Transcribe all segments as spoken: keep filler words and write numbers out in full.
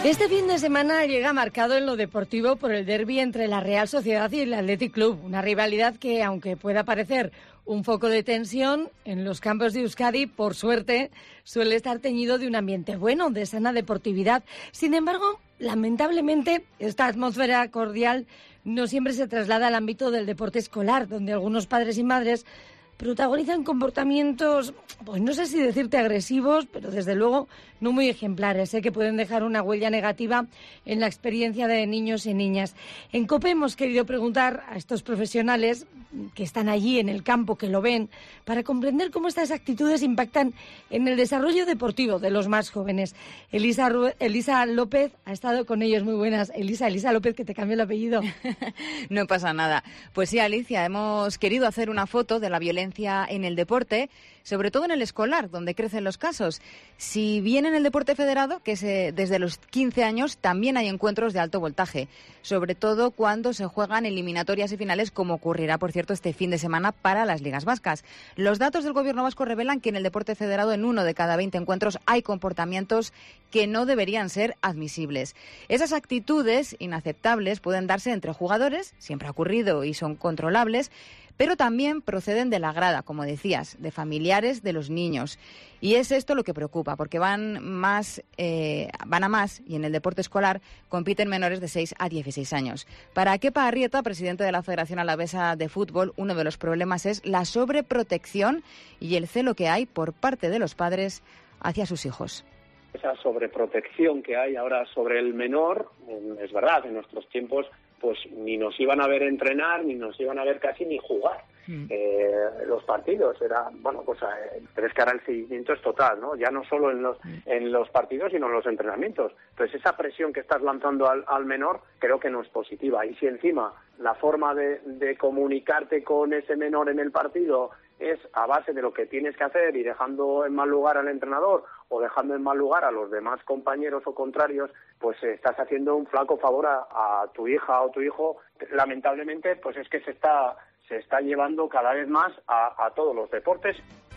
Este fin de semana llega marcado en lo deportivo por el derbi entre la Real Sociedad y el Athletic Club, una rivalidad que, aunque pueda parecer un foco de tensión, en los campos de Euskadi, por suerte, suele estar teñido de un ambiente bueno, de sana deportividad. Sin embargo, lamentablemente, esta atmósfera cordial no siempre se traslada al ámbito del deporte escolar, donde algunos padres y madres protagonizan comportamientos, pues no sé si decirte agresivos, pero desde luego no muy ejemplares, ¿eh? que pueden dejar una huella negativa en la experiencia de niños y niñas. En COPE hemos querido preguntar a estos profesionales que están allí en el campo, que lo ven, para comprender cómo estas actitudes impactan en el desarrollo deportivo de los más jóvenes. Elisa, Ru- Elisa López ha estado con ellos. Muy buenas. Elisa, Elisa López, que te cambio el apellido. No pasa nada. Pues sí, Alicia, hemos querido hacer una foto de la violencia en el deporte, sobre todo en el escolar, donde crecen los casos. Si bien en el deporte federado, que es eh, desde los quince años, también hay encuentros de alto voltaje, sobre todo cuando se juegan eliminatorias y finales, como ocurrirá, por cierto, este fin de semana para las ligas vascas. Los datos del gobierno vasco revelan que en el deporte federado, en uno de cada veinte encuentros, hay comportamientos que no deberían ser admisibles. Esas actitudes inaceptables pueden darse entre jugadores, siempre ha ocurrido y son controlables, pero también proceden de la grada, como decías, de familiares de los niños. Y es esto lo que preocupa, porque van más, eh, van a más, y en el deporte escolar compiten menores de seis a dieciséis años. Para Kepa Arrieta, presidente de la Federación Alavesa de Fútbol, uno de los problemas es la sobreprotección y el celo que hay por parte de los padres hacia sus hijos. Esa sobreprotección que hay ahora sobre el menor, es verdad, en nuestros tiempos pues ni nos iban a ver entrenar, ni nos iban a ver casi ni jugar mm. eh, los partidos. Era, bueno, pues eh, pero es que ahora el seguimiento es total, ¿no? Ya no solo en los, mm. en los partidos, sino en los entrenamientos. Entonces esa presión que estás lanzando al, al menor creo que no es positiva. Y si encima la forma de, de comunicarte con ese menor en el partido es a base de lo que tienes que hacer y dejando en mal lugar al entrenador o dejando en mal lugar a los demás compañeros o contrarios, pues estás haciendo un flaco favor a, a tu hija o tu hijo. Lamentablemente, pues es que se está se está llevando cada vez más a, a todos los deportes.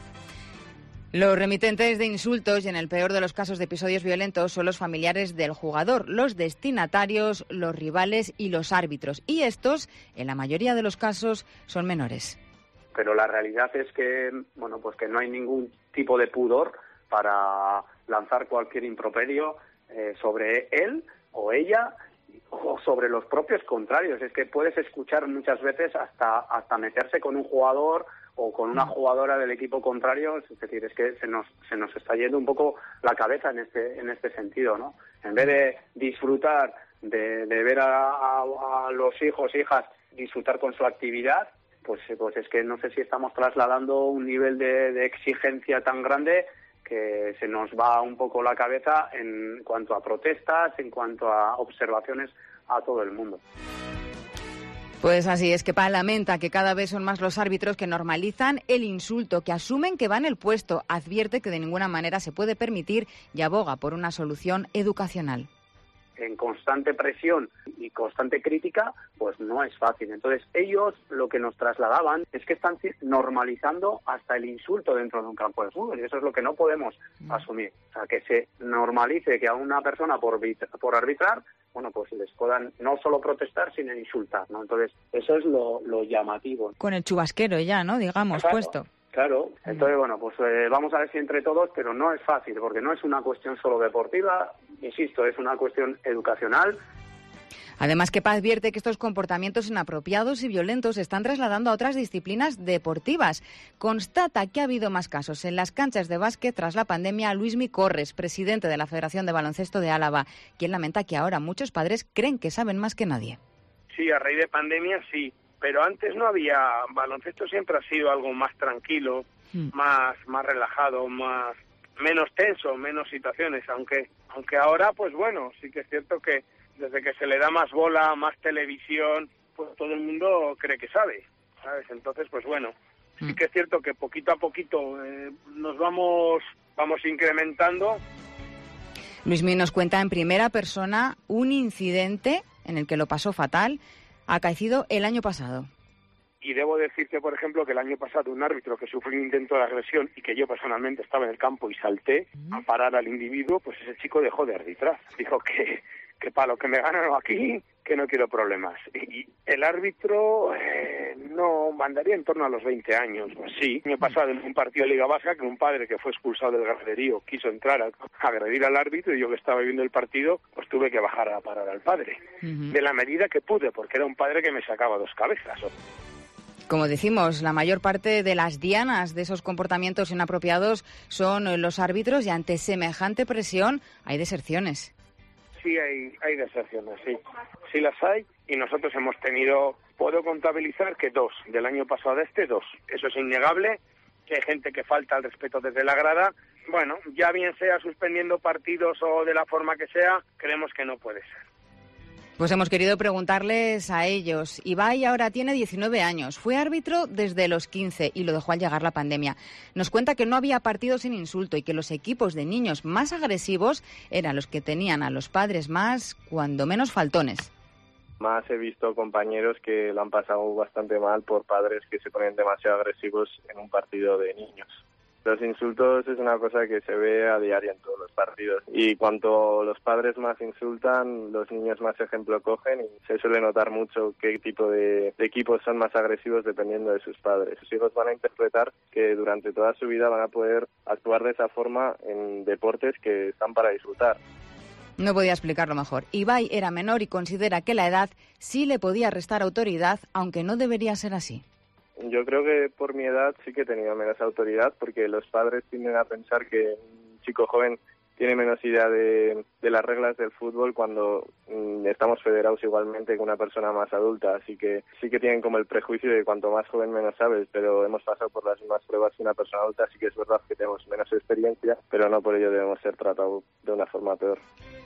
Los remitentes de insultos y, en el peor de los casos, de episodios violentos son los familiares del jugador, los destinatarios, los rivales y los árbitros. Y estos, en la mayoría de los casos, son menores. Pero la realidad es que, bueno, pues que no hay ningún tipo de pudor para lanzar cualquier improperio eh, sobre él o ella o sobre los propios contrarios. Es que puedes escuchar muchas veces hasta hasta meterse con un jugador o con una jugadora del equipo contrario. Es decir, es que se nos se nos está yendo un poco la cabeza en este en este sentido, ¿no? En vez de disfrutar de, de ver a, a, a los hijos e hijas disfrutar con su actividad, pues pues es que no sé si estamos trasladando un nivel de, de exigencia tan grande que se nos va un poco la cabeza en cuanto a protestas, en cuanto a observaciones a todo el mundo. Pues así es, que Kepa lamenta que cada vez son más los árbitros que normalizan el insulto, que asumen que va en el puesto. Advierte que de ninguna manera se puede permitir y aboga por una solución educacional. En constante presión y constante crítica, pues no es fácil. Entonces ellos lo que nos trasladaban es que están normalizando hasta el insulto dentro de un campo de fútbol, y eso es lo que no podemos mm. asumir. O sea, que se normalice que a una persona por, por arbitrar, bueno, pues les puedan no solo protestar, sino insultar, ¿no? Entonces eso es lo, lo llamativo. Con el chubasquero ya, ¿no? Digamos, claro, puesto. Claro, entonces, bueno, pues eh, vamos a ver si entre todos, pero no es fácil, porque no es una cuestión solo deportiva, insisto, es una cuestión educacional. Además, Kepa advierte que estos comportamientos inapropiados y violentos se están trasladando a otras disciplinas deportivas. Constata que ha habido más casos en las canchas de básquet tras la pandemia. Luismi Corres, presidente de la Federación de Baloncesto de Álava, quien lamenta que ahora muchos padres creen que saben más que nadie. Sí, a raíz de pandemia sí. Pero antes no había, baloncesto siempre ha sido algo más tranquilo, mm. más más relajado, más menos tenso, menos situaciones, aunque aunque ahora, pues bueno, sí que es cierto que desde que se le da más bola, más televisión, pues todo el mundo cree que sabe, ¿sabes? Entonces, pues bueno, mm. sí que es cierto que poquito a poquito eh, nos vamos vamos incrementando. Luismi nos cuenta en primera persona un incidente en el que lo pasó fatal, acaecido el año pasado. Y debo decirte, por ejemplo, que el año pasado un árbitro que sufrió un intento de agresión y que yo personalmente estaba en el campo y salté a parar al individuo, pues ese chico dejó de arbitrar. Dijo que, que para lo que me ganan aquí, que no quiero problemas. Y el árbitro eh, no mandaría en torno a los veinte años, pues sí. El año pasado en un partido de Liga Vasca, que un padre que fue expulsado del graderío quiso entrar a, a agredir al árbitro, y yo que estaba viendo el partido, pues tuve que bajar a parar al padre. Uh-huh. De la medida que pude, porque era un padre que me sacaba dos cabezas. Como decimos, la mayor parte de las dianas de esos comportamientos inapropiados son los árbitros, y ante semejante presión hay deserciones. Sí, hay, hay deserciones, sí. Sí las hay, y nosotros hemos tenido, puedo contabilizar que dos, del año pasado a este, dos. Eso es innegable, que hay gente que falta al respeto desde la grada. Bueno, ya bien sea suspendiendo partidos o de la forma que sea, creemos que no puede ser. Pues hemos querido preguntarles a ellos. Ibai ahora tiene diecinueve años, fue árbitro desde los quince y lo dejó al llegar la pandemia. Nos cuenta que no había partidos sin insulto y que los equipos de niños más agresivos eran los que tenían a los padres más, cuando menos, faltones. Más he visto compañeros que lo han pasado bastante mal por padres que se ponen demasiado agresivos en un partido de niños. Los insultos es una cosa que se ve a diario en todos los partidos, y cuanto los padres más insultan, los niños más ejemplo cogen, y se suele notar mucho qué tipo de, de equipos son más agresivos dependiendo de sus padres. Sus hijos van a interpretar que durante toda su vida van a poder actuar de esa forma en deportes que están para disfrutar. No podía explicarlo mejor. Ibai era menor y considera que la edad sí le podía restar autoridad, aunque no debería ser así. Yo creo que por mi edad sí que he tenido menos autoridad, porque los padres tienden a pensar que un chico joven tiene menos idea de, de las reglas del fútbol cuando mm, estamos federados igualmente que una persona más adulta. Así que sí que tienen como el prejuicio de cuanto más joven menos sabes, pero hemos pasado por las mismas pruebas que una persona adulta, así que es verdad que tenemos menos experiencia, pero no por ello debemos ser tratados de una forma peor.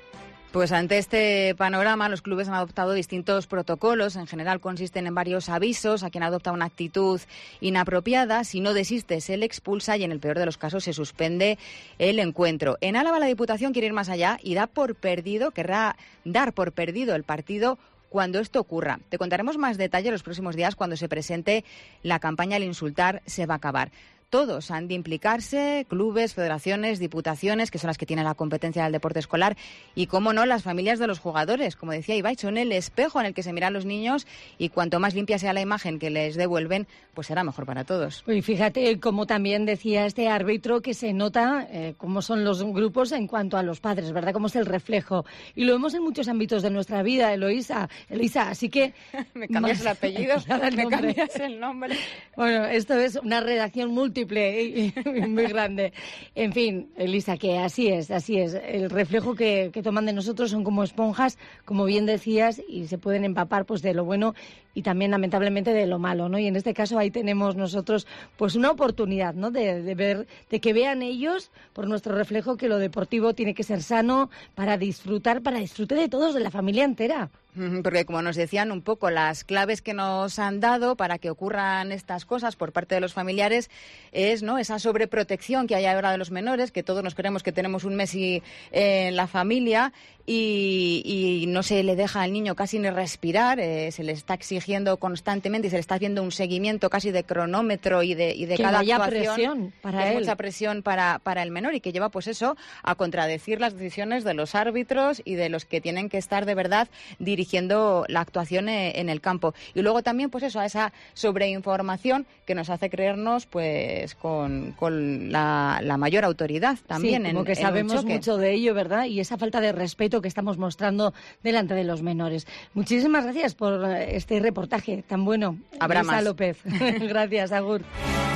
Pues ante este panorama, los clubes han adoptado distintos protocolos. En general consisten en varios avisos a quien adopta una actitud inapropiada. Si no desiste, se le expulsa y en el peor de los casos se suspende el encuentro. En Álava la Diputación quiere ir más allá y da por perdido, querrá dar por perdido el partido cuando esto ocurra. Te contaremos más detalles los próximos días cuando se presente la campaña El insultar se va a acabar. Todos han de implicarse, clubes, federaciones, diputaciones, que son las que tienen la competencia del deporte escolar, y, cómo no, las familias de los jugadores. Como decía Ibai, son el espejo en el que se miran los niños, y cuanto más limpia sea la imagen que les devuelven, pues será mejor para todos. Y fíjate, como también decía este árbitro, que se nota eh, cómo son los grupos en cuanto a los padres, ¿verdad? Cómo es el reflejo. Y lo vemos en muchos ámbitos de nuestra vida, Eloísa. Eloísa, así que... me cambias el apellido, me cambias el nombre. Bueno, esto es una redacción múltiple y muy grande. En fin, Elisa, que así es, así es. El reflejo que, que toman de nosotros son como esponjas, como bien decías, y se pueden empapar pues de lo bueno y también, lamentablemente, de lo malo, ¿no? Y en este caso ahí tenemos nosotros pues una oportunidad, ¿no? De, de ver, de que vean ellos por nuestro reflejo que lo deportivo tiene que ser sano para disfrutar, para disfrute de todos, de la familia entera. Porque, como nos decían un poco, las claves que nos han dado para que ocurran estas cosas por parte de los familiares es, ¿no?, esa sobreprotección que hay ahora de los menores, que todos nos creemos que tenemos un Messi en la familia y, y no se le deja al niño casi ni respirar, eh, se le está exigiendo constantemente y se le está haciendo un seguimiento casi de cronómetro y de, y de que cada vaya actuación. Presión para que él. Es mucha presión para, para el menor y que lleva, pues eso, a contradecir las decisiones de los árbitros y de los que tienen que estar de verdad dirigiendo la actuación en el campo. Y luego también, pues eso, a esa sobreinformación que nos hace creernos pues con, con la, la mayor autoridad también. Sí, como en, que en sabemos mucho de ello, ¿verdad? Y esa falta de respeto que estamos mostrando delante de los menores. Muchísimas gracias por este reportaje tan bueno. Habrá más. López. Gracias, agur.